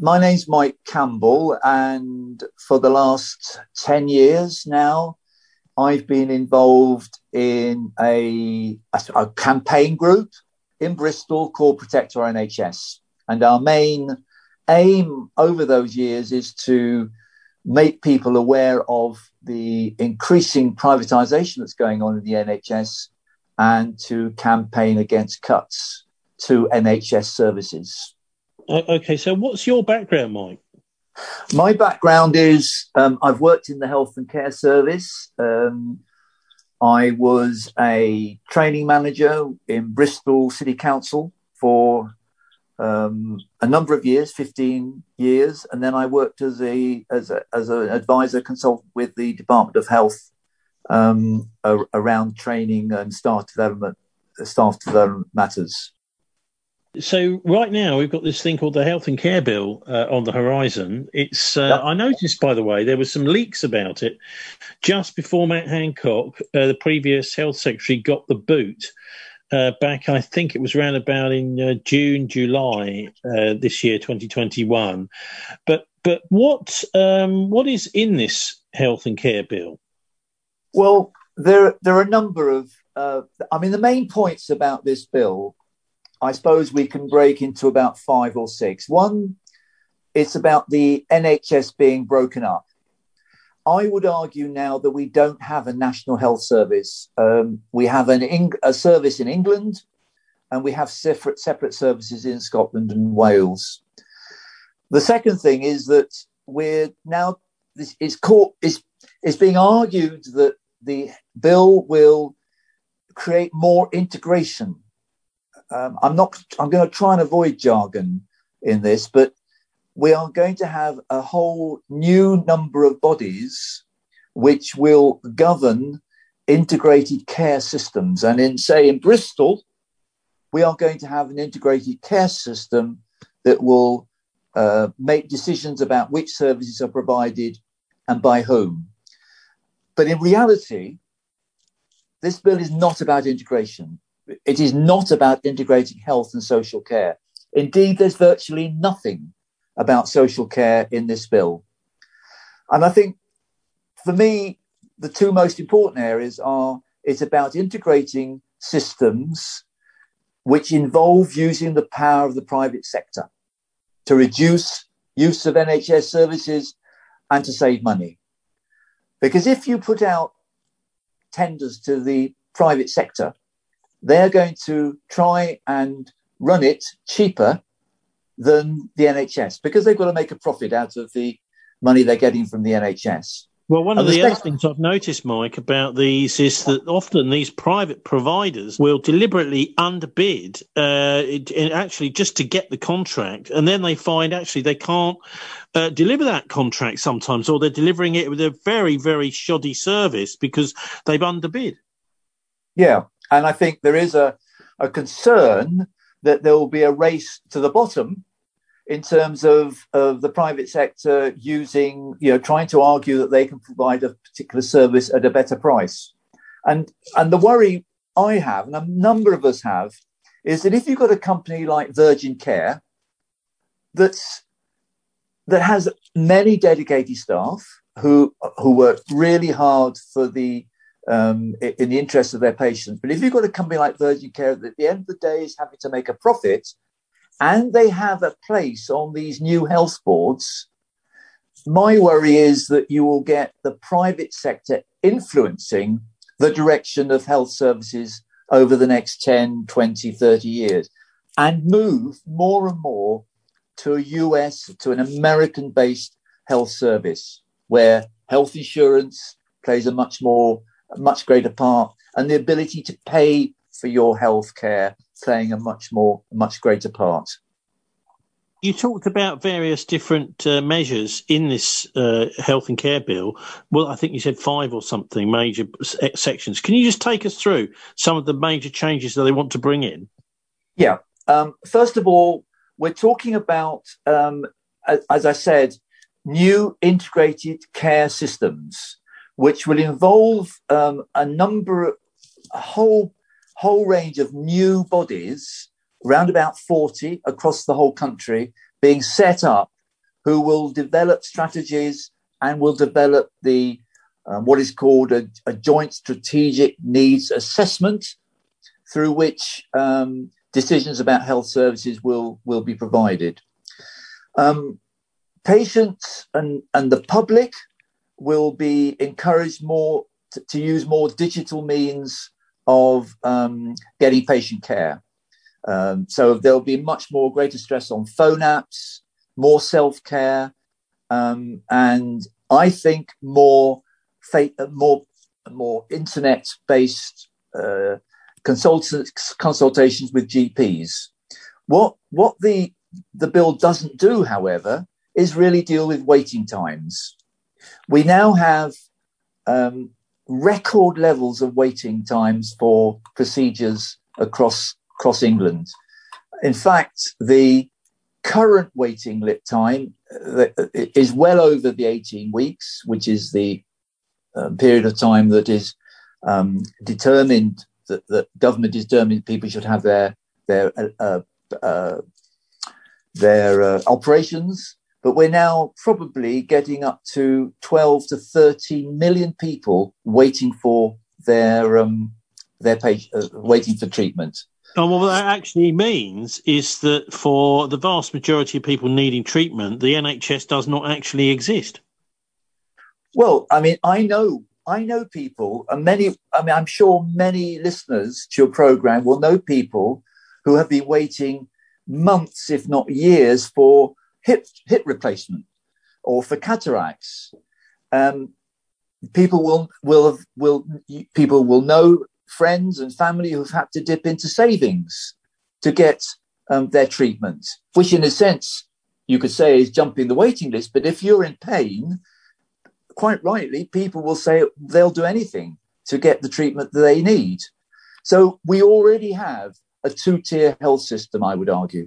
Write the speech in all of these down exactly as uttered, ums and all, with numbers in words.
my name's Mike Campbell, and for the last ten years now, I've been involved in a, a, a campaign group in Bristol called Protect Our N H S. And our main aim over those years is to make people aware of the increasing privatisation that's going on in the N H S and to campaign against cuts to N H S services. Okay, so what's your background, Mike? My background is um, I've worked in the health and care service. Um, I was a training manager in Bristol City Council for um, a number of years, fifteen years, and then I worked as a as a as an advisor consultant with the Department of Health um, a- around training and staff development, staff development matters. So right now we've got this thing called the Health and Care Bill uh, on the horizon. It's uh, yep. I noticed, by the way, there were some leaks about it just before Matt Hancock, uh, the previous Health Secretary, got the boot uh, back. I think it was around about in uh, June, July uh, this year, twenty twenty-one. But but what um, what is in this Health and Care Bill? Well, there there are a number of. Uh, I mean, the main points about this bill, I suppose we can break into about five or six. One, it's about the N H S being broken up. I would argue now that we don't have a national health service. Um, we have an Eng- a service in England, and we have separate separate services in Scotland and Wales. The second thing is that we're now this is caught is is being argued that the bill will create more integration. Um, I'm not. I'm going to try and avoid jargon in this, but we are going to have a whole new number of bodies which will govern integrated care systems. And in, say, in Bristol, we are going to have an integrated care system that will uh, make decisions about which services are provided and by whom. But in reality, this bill is not about integration. It is not about integrating health and social care. Indeed, there's virtually nothing about social care in this bill. And I think, for me, the two most important areas are it's about integrating systems which involve using the power of the private sector to reduce use of N H S services and to save money. Because if you put out tenders to the private sector, they're going to try and run it cheaper than the N H S because they've got to make a profit out of the money they're getting from the N H S. Well, one of the, the other things I've noticed, Mike, about these is that often these private providers will deliberately underbid uh, it, it actually just to get the contract, and then they find actually they can't uh, deliver that contract sometimes, or they're delivering it with a very, very shoddy service because they've underbid. Yeah, and I think there is a, a concern that there will be a race to the bottom in terms of, of the private sector using, you know, trying to argue that they can provide a particular service at a better price. And, and the worry I have, and a number of us have, is that if you've got a company like Virgin Care that's, that has many dedicated staff who, who work really hard for the Um, in the interest of their patients. But if you've got a company like Virgin Care that at the end of the day is having to make a profit and they have a place on these new health boards, my worry is that you will get the private sector influencing the direction of health services over the next ten, twenty, thirty years and move more and more to a U S, to an American-based health service where health insurance plays a much more a much greater part, and the ability to pay for your health care playing a much more, much greater part. You talked about various different uh, measures in this uh, health and care bill. Well, I think you said five or something major sections. Can you just take us through some of the major changes that they want to bring in? Yeah. Um, first of all, we're talking about, um, as I said, new integrated care systems, which will involve um, a number, a whole, whole range of new bodies, around about forty across the whole country, being set up who will develop strategies and will develop the um, what is called a, a joint strategic needs assessment, through which um, decisions about health services will, will be provided. Um, patients and, and the public will be encouraged more to, to use more digital means of um, getting patient care. Um, so there'll be much more greater stress on phone apps, more self-care, um, and I think more fa- more more internet-based uh, consultants consultations with G Ps. What what the the bill doesn't do, however, is really deal with waiting times. We now have um, record levels of waiting times for procedures across across England. In fact, the current waiting lit time uh, is well over the eighteen weeks, which is the uh, period of time that is um, determined, that the government is determined people should have their their uh, uh, their uh, operations. But we're now probably getting up to twelve to thirteen million people waiting for their um, their page, uh, waiting for treatment. And what that actually means is that for the vast majority of people needing treatment, the N H S does not actually exist. Well, I mean, I know, I know people, and many. I mean, I'm sure many listeners to your program will know people who have been waiting months, if not years, for hip hip replacement or for cataracts. Um, people will will will people will know friends and family who've had to dip into savings to get um, their treatment, which in a sense you could say is jumping the waiting list. But if you're in pain, quite rightly, people will say they'll do anything to get the treatment that they need. So we already have a two-tier health system, I would argue.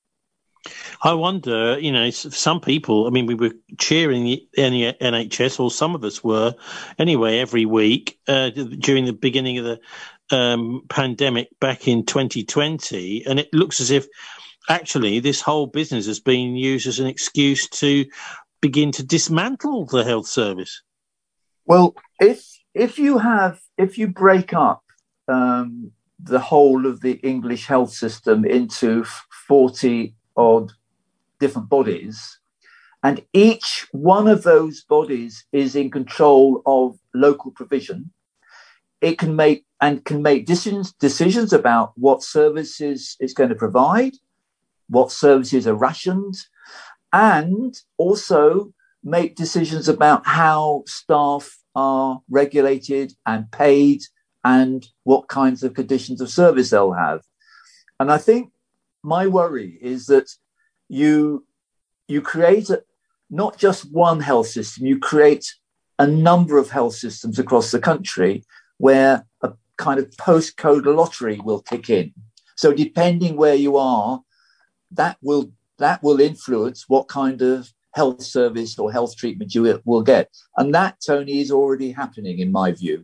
I wonder, you know, some people, I mean, we were cheering the N H S, or some of us were anyway, every week uh, during the beginning of the um, pandemic back in twenty twenty. And it looks as if actually this whole business has been used as an excuse to begin to dismantle the health service. Well, if if you have, if you break up um, the whole of the English health system into forty odd different bodies, and each one of those bodies is in control of local provision, it can make and can make decisions decisions about what services it's going to provide, what services are rationed, and also make decisions about how staff are regulated and paid and what kinds of conditions of service they'll have. And I think my worry is that you you create a, not just one health system, you create a number of health systems across the country where a kind of postcode lottery will kick in. So depending where you are, that will that will influence what kind of health service or health treatment you will get. And that, Tony, is already happening in my view.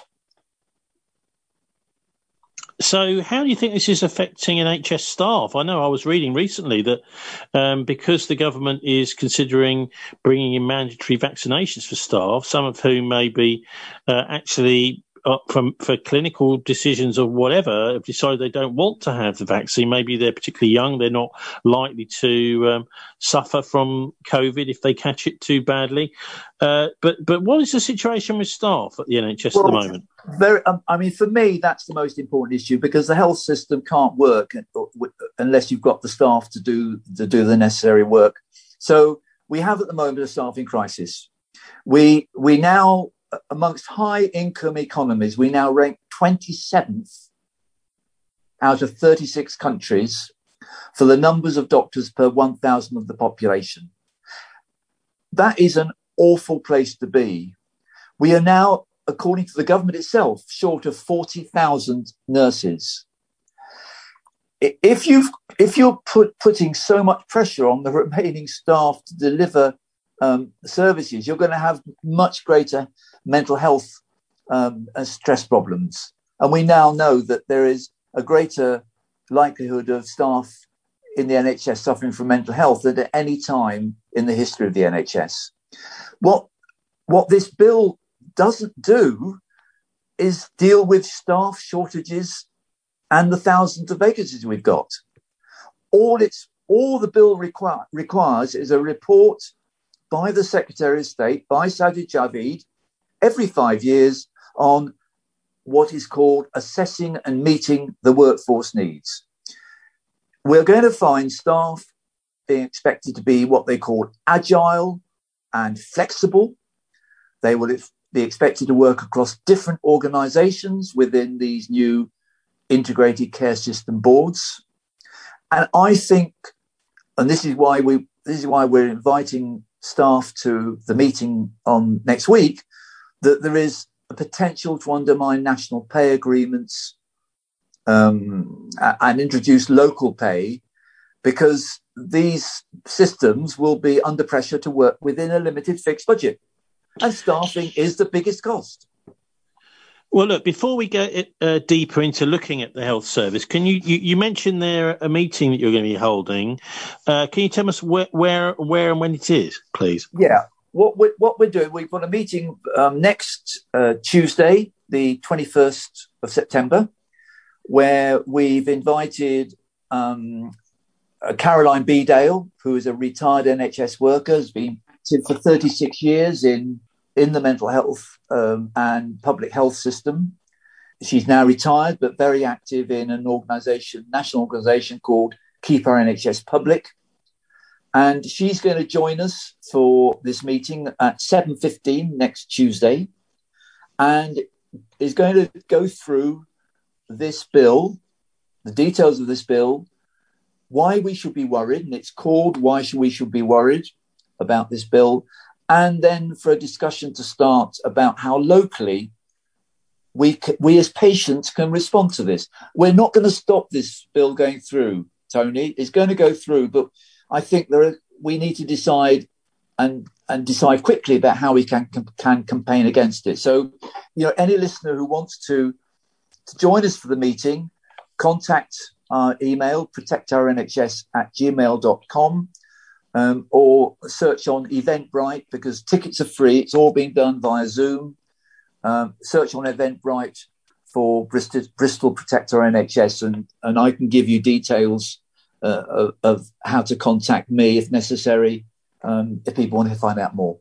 So how do you think this is affecting N H S staff? I know I was reading recently that um, because the government is considering bringing in mandatory vaccinations for staff, some of whom may be uh, actually uh, from for clinical decisions or whatever, have decided they don't want to have the vaccine. Maybe they're particularly young. They're not likely to um, suffer from COVID if they catch it too badly. Uh, but but what is the situation with staff at the N H S well, at the moment? Very, um, I mean, for me, that's the most important issue, because the health system can't work unless you've got the staff to do to do the necessary work. So we have at the moment a staffing crisis. We we now, amongst high income economies, we now rank twenty-seventh out of thirty-six countries for the numbers of doctors per one thousand of the population. That is an awful place to be. We are now, according to the government itself, short of forty thousand nurses. If you've if you're put, putting so much pressure on the remaining staff to deliver um, services, you're going to have much greater mental health um, and stress problems. And we now know that there is a greater likelihood of staff in the N H S suffering from mental health than at any time in the history of the N H S. What, what this bill doesn't do is deal with staff shortages and the thousands of vacancies we've got. All it's all the bill require, requires is a report by the Secretary of State, by Sajid Javid, every five years on what is called assessing and meeting the workforce needs. We're going to find staff being expected to be what they call agile and flexible. They will be expected to work across different organisations within these new integrated care system boards. And I think, and this is why we this is why we're inviting staff to the meeting on next week, that there is a potential to undermine national pay agreements um, and introduce local pay, because these systems will be under pressure to work within a limited fixed budget. And staffing is the biggest cost. Well, look, before we get uh, deeper into looking at the health service, can you, you, you mentioned there a meeting that you're going to be holding. Uh, can you tell us where, where, where and when it is, please? Yeah. What we're, what we're doing, we've got a meeting um, next uh, Tuesday, the twenty-first of September, where we've invited um, uh, Caroline Bedale, who is a retired N H S worker, has been active for thirty-six years in, in the mental health um, and public health system. She's now retired, but very active in an organisation, national organisation called Keep Our N H S Public. And she's going to join us for this meeting at seven fifteen next Tuesday, and is going to go through this bill, the details of this bill, why we should be worried, and it's called Why Should We Should Be Worried About This Bill, and then for a discussion to start about how locally we, we as patients can respond to this. We're not going to stop this bill going through, Tony. It's going to go through, but I think there are, we need to decide and and decide quickly about how we can can campaign against it. So, you know, any listener who wants to, to join us for the meeting, contact our email, protectournhs at gmail dot com, um, or search on Eventbrite, because tickets are free. It's all being done via Zoom. Um, search on Eventbrite for Bristol, Bristol Protect Our N H S, and, and I can give you details Uh, of, of how to contact me if necessary, um, if people want to find out more.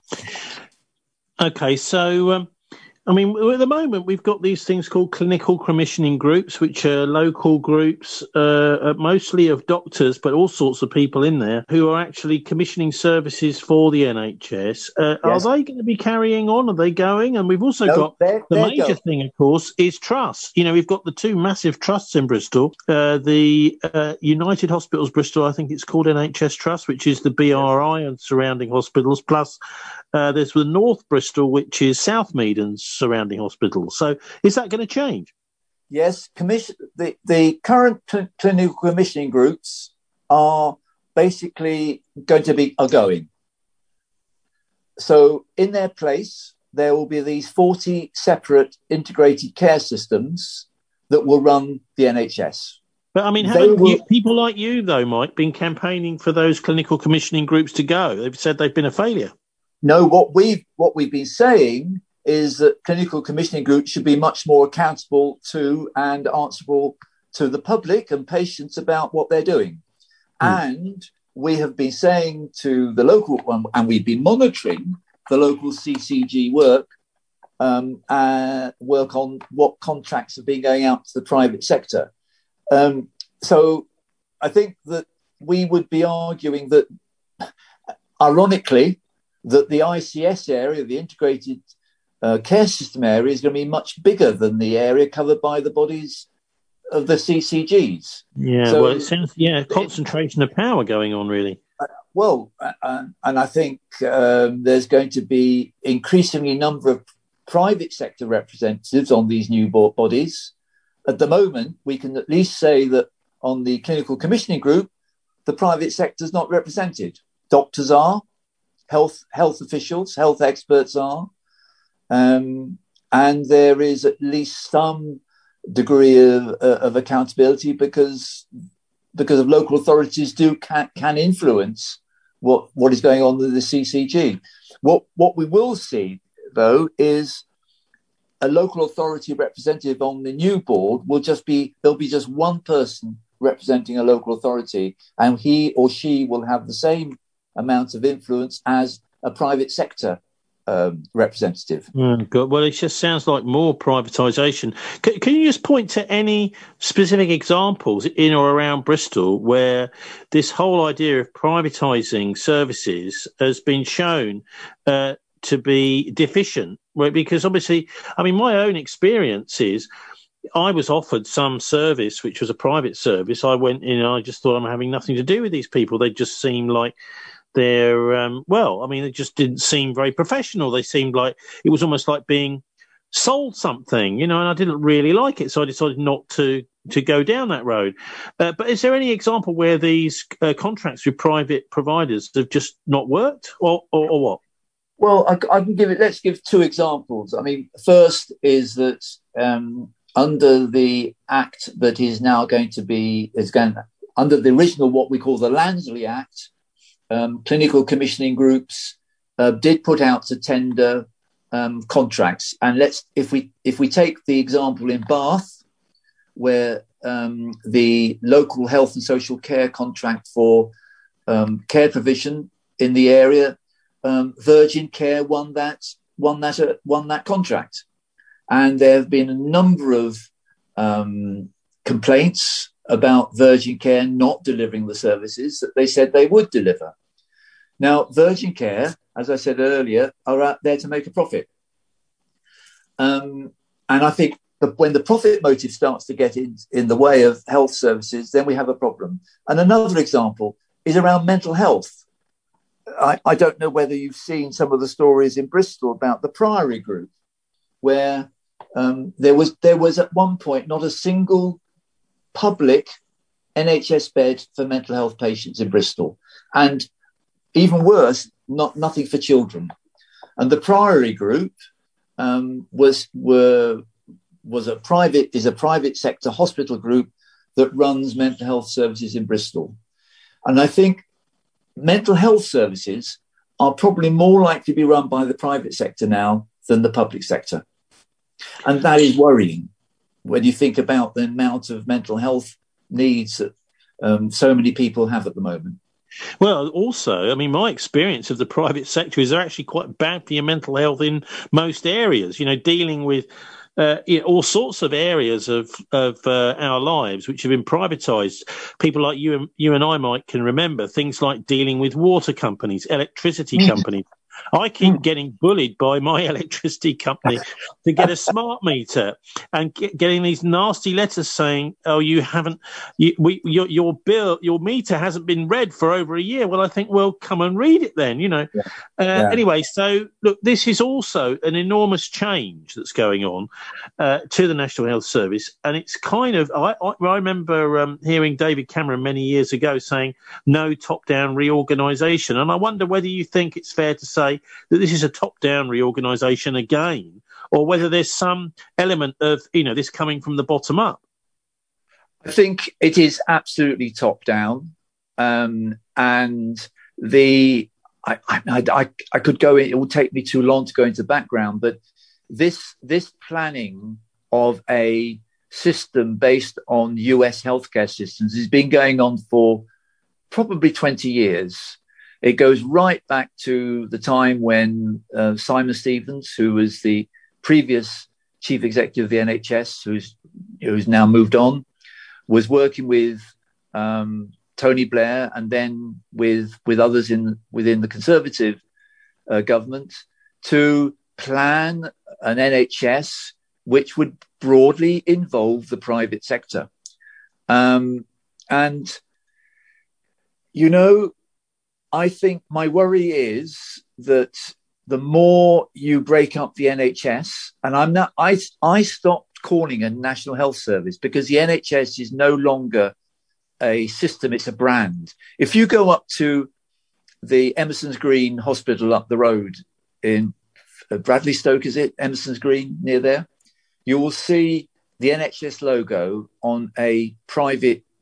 Okay, so um, I mean, at the moment we've got these things called clinical commissioning groups, which are local groups, uh, mostly of doctors, but all sorts of people in there who are actually commissioning services for the N H S. Uh, yes. Are they going to be carrying on? Are they going? And we've also no, got they're, the they're major going. thing, of course, is trusts. You know, we've got the two massive trusts in Bristol. Uh, the uh, United Hospitals Bristol, I think it's called N H S Trust, which is the B R I and surrounding hospitals, plus Uh, there's the North Bristol, which is Southmead and surrounding hospitals. So is that going to change? Yes. Commission, the, the current cl- clinical commissioning groups are basically going to be are going. So in their place, there will be these forty separate integrated care systems that will run the N H S. But, I mean, haven't will... you, people like you, though, Mike, been campaigning for those clinical commissioning groups to go? They've said they've been a failure. No, what we've what we've been saying is that clinical commissioning groups should be much more accountable to and answerable to the public and patients about what they're doing. Mm. And we have been saying to the local one, and we've been monitoring the local C C G work, um, uh, work on what contracts have been going out to the private sector. Um, so I think that we would be arguing that, ironically, that the I C S area, the integrated uh, care system area, is going to be much bigger than the area covered by the bodies of the C C Gs. Yeah, so well, it sounds, yeah, concentration it, of power going on, really. Uh, well, uh, and I think um, there's going to be increasingly number of private sector representatives on these new board bodies. At the moment, we can at least say that on the clinical commissioning group, the private sector is not represented. Doctors are. Health health officials, health experts are, um, and there is at least some degree of, uh, of accountability, because because of local authorities do can, can influence what what is going on with the C C G. What what we will see though is a local authority representative on the new board will just be there'll be just one person representing a local authority, and he or she will have the same amount of influence as a private sector um, representative. Mm, good. Well, it just sounds like more privatisation. Can, can you just point to any specific examples in or around Bristol where this whole idea of privatising services has been shown uh, to be deficient? Well, because obviously, I mean, my own experience is I was offered some service, which was a private service. I went in and I just thought I'm having nothing to do with these people. They just seemed like they're, um, well, I mean, it just didn't seem very professional. They seemed like it was almost like being sold something, you know, and I didn't really like it. So I decided not to, to go down that road. Uh, but is there any example where these uh, contracts with private providers have just not worked or, or, or what? Well, I, I can give it, let's give two examples. I mean, first is that um, under the act that is now going to be, is going under the original, what we call the Lansley Act, um, clinical commissioning groups uh, did put out to tender um, contracts. And let's, if we, if we take the example in Bath, where um, the local health and social care contract for um, care provision in the area, Um, Virgin Care won that won that uh, won that contract, and there have been a number of um, complaints about Virgin Care not delivering the services that they said they would deliver. Now, Virgin Care, as I said earlier, are out there to make a profit, um, and I think that when the profit motive starts to get in in the way of health services, then we have a problem. And another example is around mental health. I, I don't know whether you've seen some of the stories in Bristol about the Priory Group, where um, there was there was at one point not a single public N H S bed for mental health patients in Bristol, and even worse, not nothing for children. And the Priory Group um, was were was a private is a private sector hospital group that runs mental health services in Bristol, and I think mental health services are probably more likely to be run by the private sector now than the public sector. And that is worrying when you think about the amount of mental health needs that um, so many people have at the moment. Well, also, I mean, my experience of the private sector is they're actually quite bad for your mental health in most areas, you know, dealing with Uh, you know, all sorts of areas of of uh, our lives which have been privatised. People like you and you and I, Mike, can remember things like dealing with water companies, electricity mm. companies. I keep mm. getting bullied by my electricity company to get a smart meter and get, getting these nasty letters saying, "Oh, you haven't, you, we, your, your bill, your meter hasn't been read for over a year." Well, I think, well, come and read it then, you know. Yeah. Uh, yeah. Anyway, so look, this is also an enormous change that's going on uh, to the National Health Service, and it's kind of. I, I, I remember um, hearing David Cameron many years ago saying, "No top-down reorganisation," and I wonder whether you think it's fair to say that this is a top-down reorganisation again, or whether there's some element of, you know, this coming from the bottom up. I think it is absolutely top-down, um, and the I, I, I, I could go in. It will take me too long to go into the background, but this this planning of a system based on U S healthcare systems has been going on for probably twenty years. It goes right back to the time when uh, Simon Stevens, who was the previous chief executive of the N H S, who's who's now moved on, was working with um, Tony Blair and then with with others in within the Conservative uh, government to plan an N H S which would broadly involve the private sector. Um, and, you know, I think my worry is that the more you break up the N H S, and I'm not, I, I stopped calling a National Health Service because the N H S is no longer a system, it's a brand. If you go up to the Emerson's Green Hospital up the road in Bradley Stoke, is it? Emerson's Green, near there, you will see the N H S logo on a private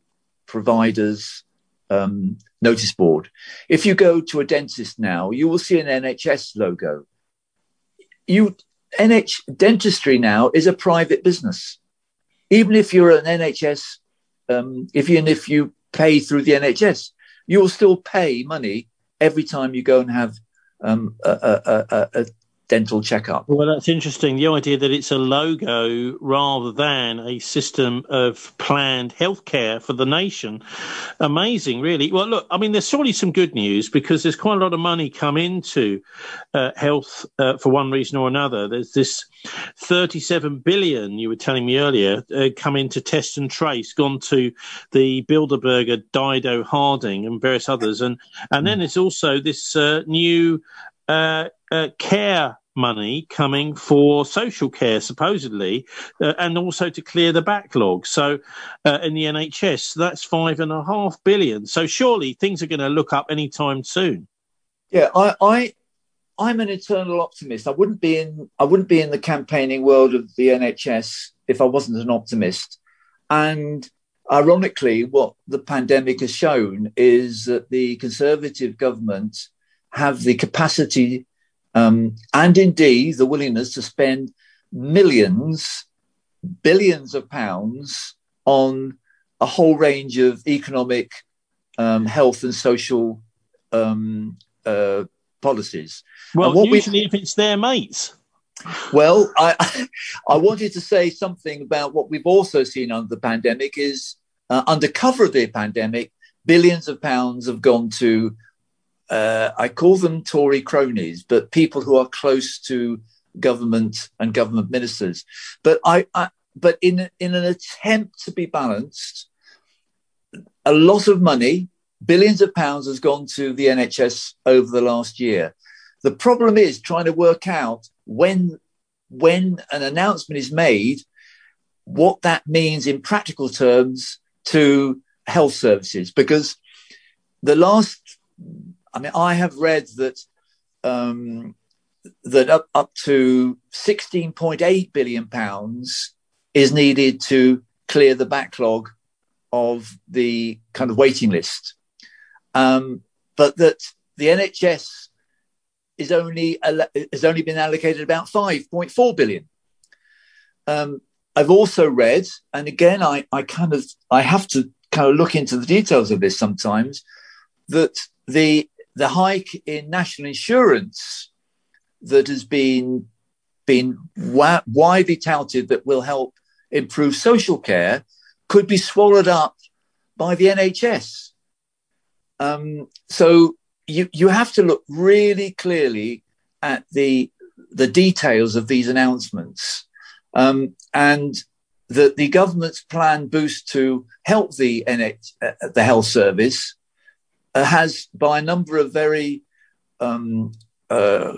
providers um, notice board. If you go to a dentist now, you will see an N H S logo. You N H dentistry now is a private business. Even if you're an N H S, um, if you, and if you pay through the N H S, you will still pay money every time you go and have um, a, a, a, a dental checkup. Well, that's interesting. The idea that it's a logo rather than a system of planned healthcare for the nation. Amazing, really. Well, look, I mean, there's surely some good news because there's quite a lot of money come into uh, health uh, for one reason or another. There's this thirty-seven billion, you were telling me earlier, uh, come into Test and Trace, gone to the Bilderberger, Dido, Harding and various others. And, and then there's also this uh, new uh, uh, care money coming for social care, supposedly, uh, and also to clear the backlog. So uh, in the N H S, that's five and a half billion. So surely things are going to look up anytime soon. Yeah, I, I, I'm an eternal optimist. I wouldn't be in, I wouldn't be in the campaigning world of the N H S if I wasn't an optimist. And ironically, what the pandemic has shown is that the Conservative government have the capacity Um, and indeed the willingness to spend millions, billions of pounds on a whole range of economic, um, health and social um, uh, policies. Well, usually if it's their mates. Well, I, I wanted to say something about what we've also seen under the pandemic is uh, under cover of the pandemic, billions of pounds have gone to Uh, I call them Tory cronies, but people who are close to government and government ministers. But I, I but in in an attempt to be balanced, a lot of money, billions of pounds, has gone to the N H S over the last year. The problem is trying to work out when when an announcement is made, what that means in practical terms to health services, because the last. I mean, I have read that um, that up, up to sixteen point eight billion pounds is needed to clear the backlog of the kind of waiting list, um, but that the N H S is only has only been allocated about five point four billion. Um, I've also read, and again, I, I kind of I have to kind of look into the details of this sometimes, that the the hike in national insurance that has been been wa- widely touted that will help improve social care could be swallowed up by the N H S. Um, so you you have to look really clearly at the the details of these announcements, um, and that the government's planned boost to help the N H, uh, the health service. Uh, has, by a number of very um, uh,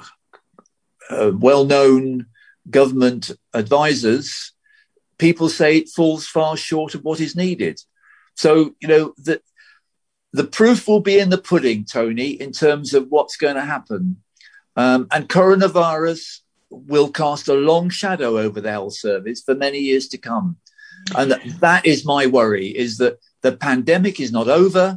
uh, well-known government advisors, people say it falls far short of what is needed. So, you know, the, the proof will be in the pudding, Tony, in terms of what's going to happen. Um, and coronavirus will cast a long shadow over the health service for many years to come. And that, that is my worry, is that the pandemic is not over.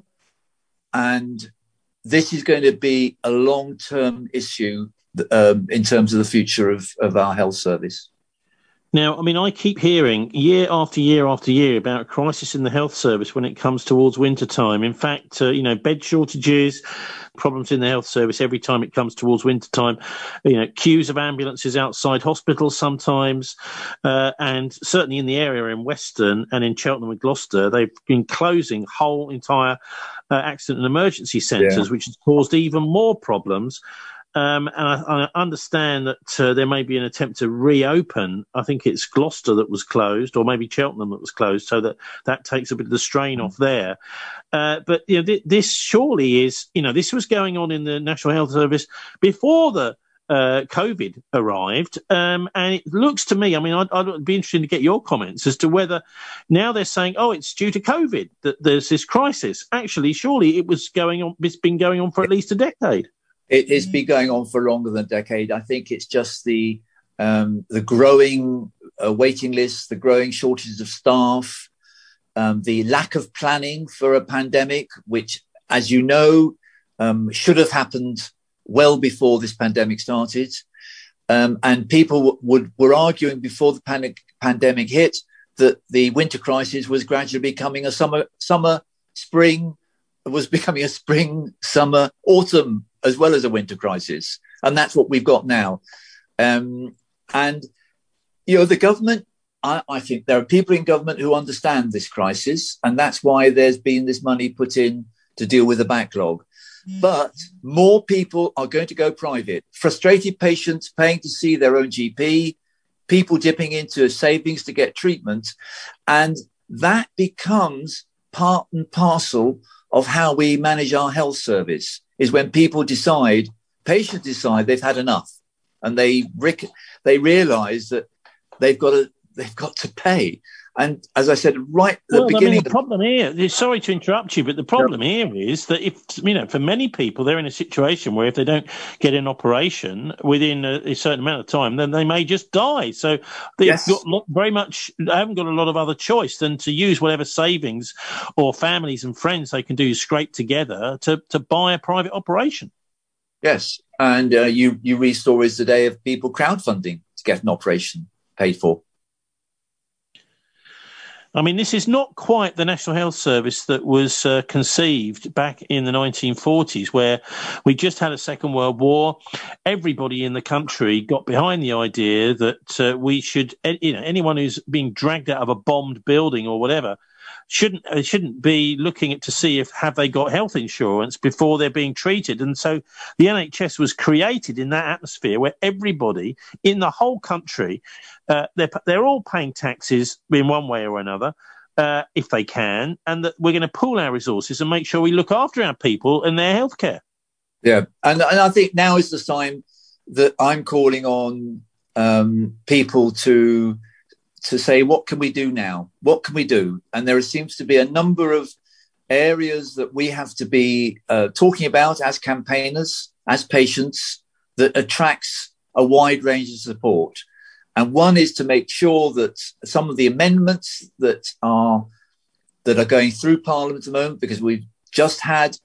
And this is going to be a long-term issue um, in terms of the future of, of our health service. Now, I mean, I keep hearing year after year after year about a crisis in the health service when it comes towards winter time. In fact, uh, you know, bed shortages, problems in the health service every time it comes towards winter time. You know, queues of ambulances outside hospitals sometimes. Uh, and certainly in the area in Weston and in Cheltenham and Gloucester, they've been closing whole entire uh, accident and emergency centres, yeah. which has caused even more problems. Um, and I, I understand that uh, there may be an attempt to reopen. I think it's Gloucester that was closed, or maybe Cheltenham that was closed, so that that takes a bit of the strain off there. Uh, but you know, th- this surely is, you know, this was going on in the National Health Service before the uh, COVID arrived, um, and it looks to me, I mean, I'd, I'd be interested to get your comments as to whether now they're saying, oh, it's due to COVID that there's this crisis. Actually, surely it was going on. It's been going on for at least a decade. It, it's been going on for longer than a decade. I think it's just the um, the growing uh, waiting lists, the growing shortages of staff, um, the lack of planning for a pandemic, which, as you know, um, should have happened well before this pandemic started. Um, and people w- would, were arguing before the panic, pandemic hit that the winter crisis was gradually becoming a summer, summer, spring, was becoming a spring, summer, autumn, as well as a winter crisis. And that's what we've got now. Um, and, you know, the government, I, I think there are people in government who understand this crisis, and that's why there's been this money put in to deal with the backlog. But more people are going to go private. Frustrated patients paying to see their own G P, people dipping into savings to get treatment. And that becomes part and parcel of how we manage our health service, is when people decide, patients decide they've had enough, and they rec- they realise that they've got to they've got to pay. And as I said, right at the well, beginning... I mean, the problem here, sorry to interrupt you, but the problem here is that if, you know, for many people, they're in a situation where if they don't get an operation within a, a certain amount of time, then they may just die. So they've Yes. got lot, very much, they haven't got a lot of other choice than to use whatever savings or families and friends they can do scrape together to, to buy a private operation. Yes. And uh, you, you read stories today of people crowdfunding to get an operation paid for. I mean, this is not quite the National Health Service that was uh, conceived back in the nineteen forties, where we just had a Second World War. Everybody in the country got behind the idea that uh, we should, you know, anyone who's being dragged out of a bombed building or whatever shouldn't uh, shouldn't be looking at to see if have they got health insurance before they're being treated. And so the N H S was created in that atmosphere where everybody in the whole country, uh, they're they're all paying taxes in one way or another, uh, if they can, and that we're going to pool our resources and make sure we look after our people and their healthcare. Yeah, and, and I think now is the time that I'm calling on um, people to. to say, what can we do now? What can we do? And there seems to be a number of areas that we have to be uh, talking about as campaigners, as patients, that attracts a wide range of support. And one is to make sure that some of the amendments that are that are going through Parliament at the moment, because we've just had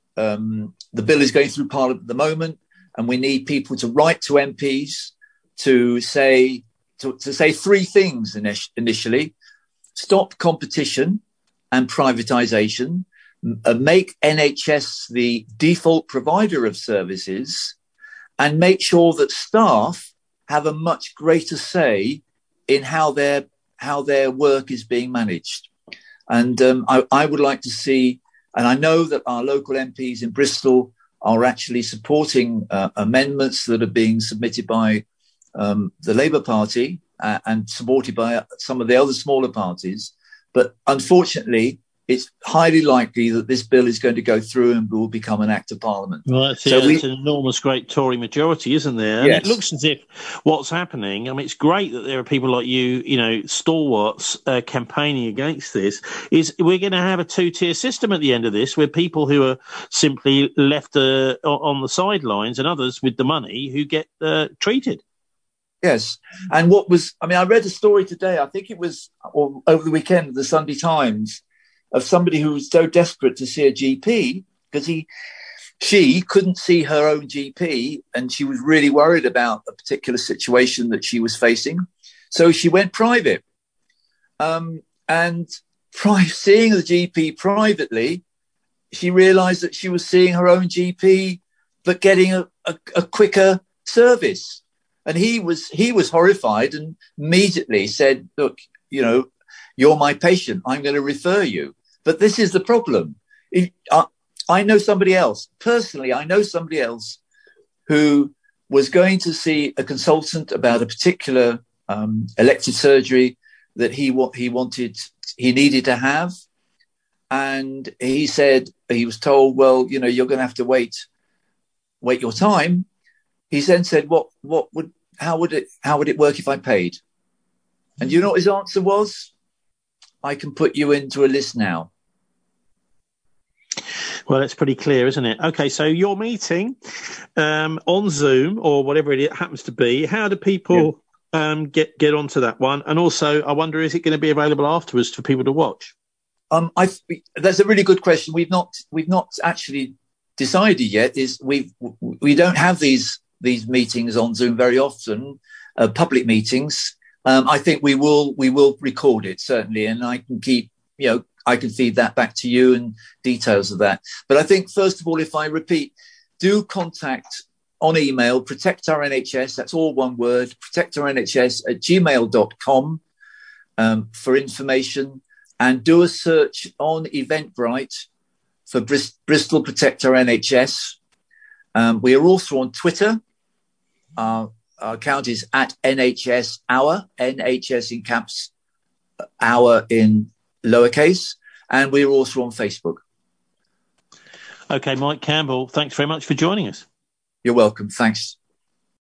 um, the bill is going through Parliament at the moment, and we need people to write to M Ps to say, To, to say three things initially: stop competition and privatisation, uh, make N H S the default provider of services, and make sure that staff have a much greater say in how their how their work is being managed. And um, I, I would like to see, and I know that our local M Ps in Bristol are actually supporting uh, amendments that are being submitted by Um, the Labour Party uh, and supported by some of the other smaller parties. But unfortunately, it's highly likely that this bill is going to go through and will become an act of Parliament. Well, that's, so yeah, we, it's an enormous, great Tory majority, isn't there? And yes. It looks as if what's happening, I mean, it's great that there are people like you, you know, stalwarts uh, campaigning against this, is we're going to have a two-tier system at the end of this, where people who are simply left uh, on the sidelines and others with the money who get uh, treated. Yes. And what was, I mean, I read a story today, I think it was or over the weekend, the Sunday Times, of somebody who was so desperate to see a G P because he, she couldn't see her own G P, and she was really worried about a particular situation that she was facing. So she went private. Um, and pri- seeing the G P privately, she realised that she was seeing her own G P, but getting a, a, a quicker service. And he was he was horrified and immediately said, look, you know, you're my patient. I'm going to refer you. But this is the problem. If, uh, I know somebody else. Personally, I know somebody else who was going to see a consultant about a particular um, elective surgery that he, wa- he wanted, he needed to have. And he said, he was told, well, you know, you're going to have to wait, wait your time. He then said, "What? What would? How would it? How would it work if I paid?" And you know what his answer was? "I can put you into a list now." Well, it's pretty clear, isn't it? Okay, so your meeting um, on Zoom or whatever it happens to be. How do people yeah. um, get get onto that one? And also, I wonder, is it going to be available afterwards for people to watch? Um, I that's a really good question. We've not we've not actually decided yet. Is we we don't have these these meetings on Zoom very often, uh, public meetings. Um, I think we will we will record it certainly, and I can keep you know I can feed that back to you and details of that. But I think first of all, if I repeat, do contact on email protect our N H S. That's all one word. protect our N H S at gmail dot com um, for information. And do a search on Eventbrite for Brist- Bristol Protect Our N H S. Um, we are also on Twitter. Our, our account is at N H S Hour, N H S in caps, Hour in lowercase. And we're also on Facebook. Okay, Mike Campbell, thanks very much for joining us. You're welcome. Thanks.